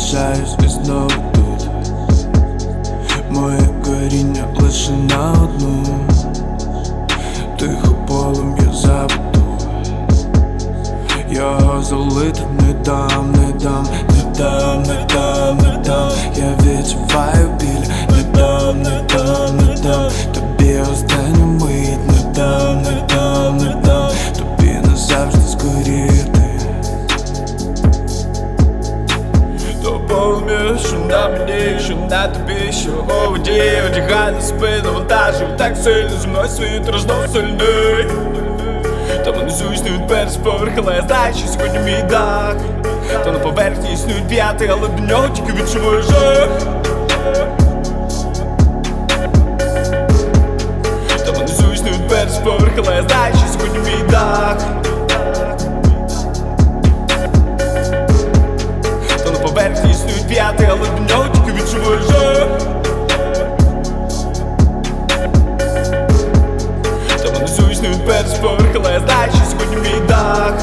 залишаюсь і знову тут. Моє коріння лише на одну. Тихо полум'я запиту. Його залити не дам, не дам, не дам, не дам, не дам. Я відчуваю біль, не дам, не дам, не дам. Тобі останню мить, не дам, не дам, не дам. Тобі назавжди згоріти. То полум'я, що на мені, що на тобі, що у воді. Одягай на спину вантажу, так сильно зі мною світ розносильний. Там внизу існують перші поверхи, але я знаю, що сьогодні мій дах. То на поверхні існують п'яти, але до нього тільки відчуваю жах. Там внизу існують перші поверхи, але я знаю, що сьогодні мій дах. То на поверхні існують п'яти, але до нього тільки відчуваю жах. Там внизу існують перші поверхи, але я знаю, що сьогодні мій дах.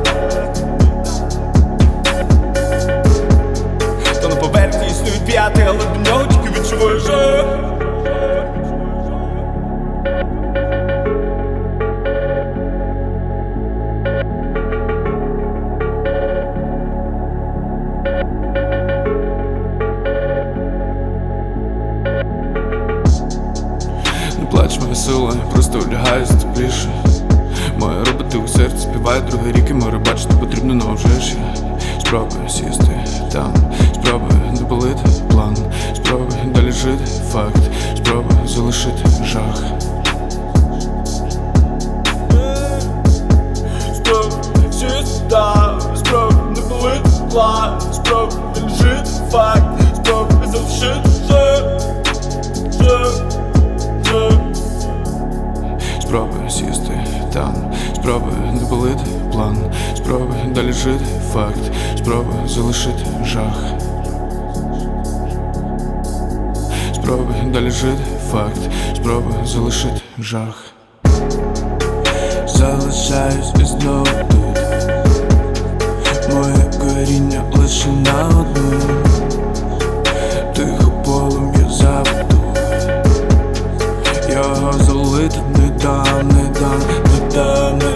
То на поверхні існують п'яти, але до нього тільки відчуваю жах. Не плач, моя сила, просто улягаюсь тепліше. Моя роботи у серці співає другий рік, і море бачити потрібно, но вже ж я спробую сісти там, спробую не болити план, спробую далі жити факт, спробую залишити жах. Спробуй сісти там, спробуй не болити план, спробуй далі жити факт, спробуй залишити жах. Спробую сісти там, спробую не болити план, спробую далі жити факт, спробую залишити жах. Спробую далі жити факт, спробую залишити жах. Залишаюсь і знову тут. Моє коріння лише на одну. Тихо полум'я запиту. Його залити не дам, не дам, не дам, не